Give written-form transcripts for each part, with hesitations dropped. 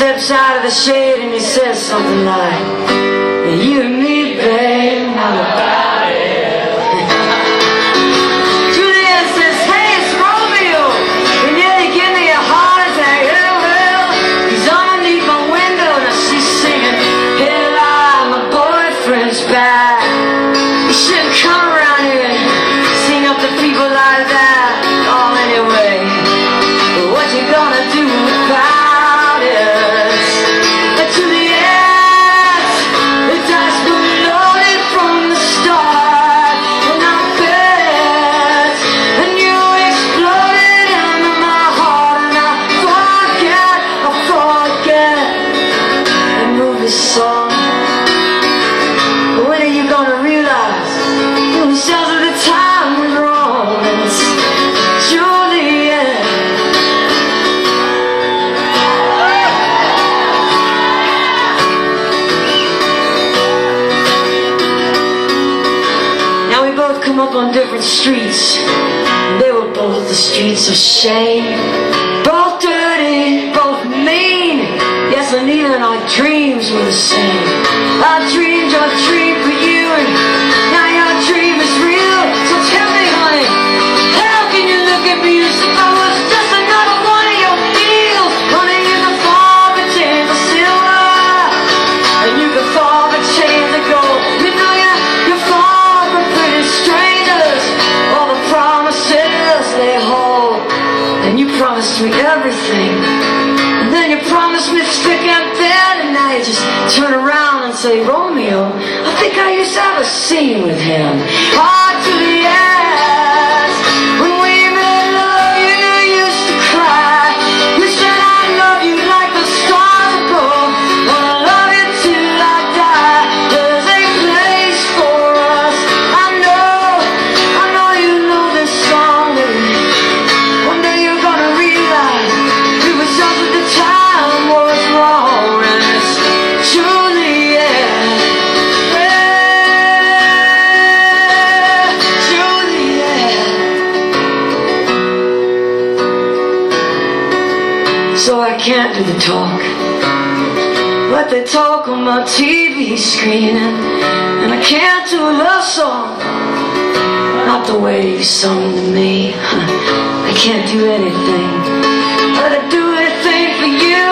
steps out of the shade and he says something like, you and me, babe, I'm about it. Juliet says, hey, it's Romeo. And yeah, they give me a heart attack. Yeah, well, he's underneath my window. Now she's singing, hey, lie, my boyfriend's back. You shouldn't come around here and sing up to people like that. Oh, anyway, what you gonna do about it? But Juliet, the dice were loaded from the start, and I bet, and you exploded into my heart, and I forget the movie song. But when are you gonna realize the sounds of the time was wrong? And it's Juliet. Now we both come up on different streets. They were both the streets of shame. Both dirty, both mean. Yes, and even our dreams were the same. I dreamed your dream for you, and now your dream is real. So tell me, honey, how can you look at me as if I was just another one of your deals? Honey, you can fall for chains of silver, and you can fall for chains of gold. You know you fall for pretty strangers, all the promises they hold. And you promised me everything, and then you promised me thick and thin, and now you just turn around and say, Romeo, I think I used to have a scene with him. Oh, Juliet, when we made love, you used to cry. You said I love you like the stars above. Wanna love you till I die. There's a place for us. I know you know this song, baby. One day you're gonna realize the result of the time was wrong, and it's Juliet. So I can't do the talk, but they talk on my TV screen, and I can't do a love song, not the way you sung to me. I can't do anything, but I do anything for you.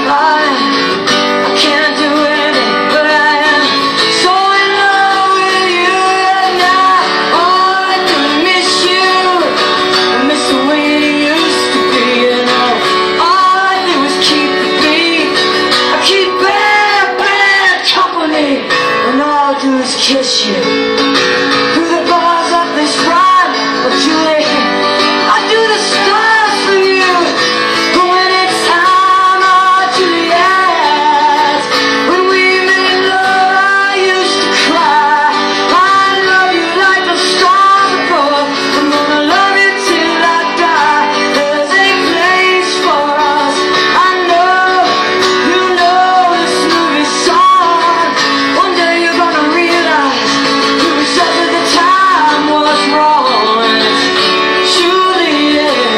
I can't do anything, but I am so in love with you, and all I do is miss you. I miss the way you used to be, and all I do is keep the beat. I keep bad company, and all I do is kiss you through the bars of this rhyme. But Julie, I do the stars for you. But when it's time, oh Juliet, when we made love, I used to cry. I love you like the stars above. I'm gonna love you till I die. There's a place for us. I know you know this movie song. One day you're gonna realize the result of the time was wrong, and it's Juliet.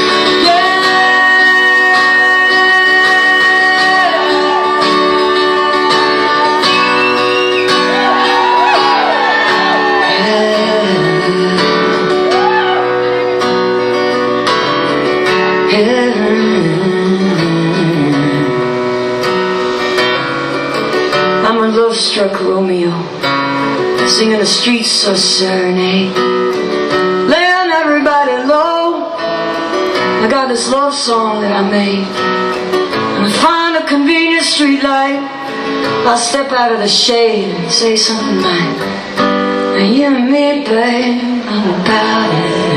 I'm a love-struck Romeo, singing a street so serenade, laying everybody low. I got this love song that I made, and I find a convenient street light. I'll step out of the shade and say something like, you and me, babe, I'm about it.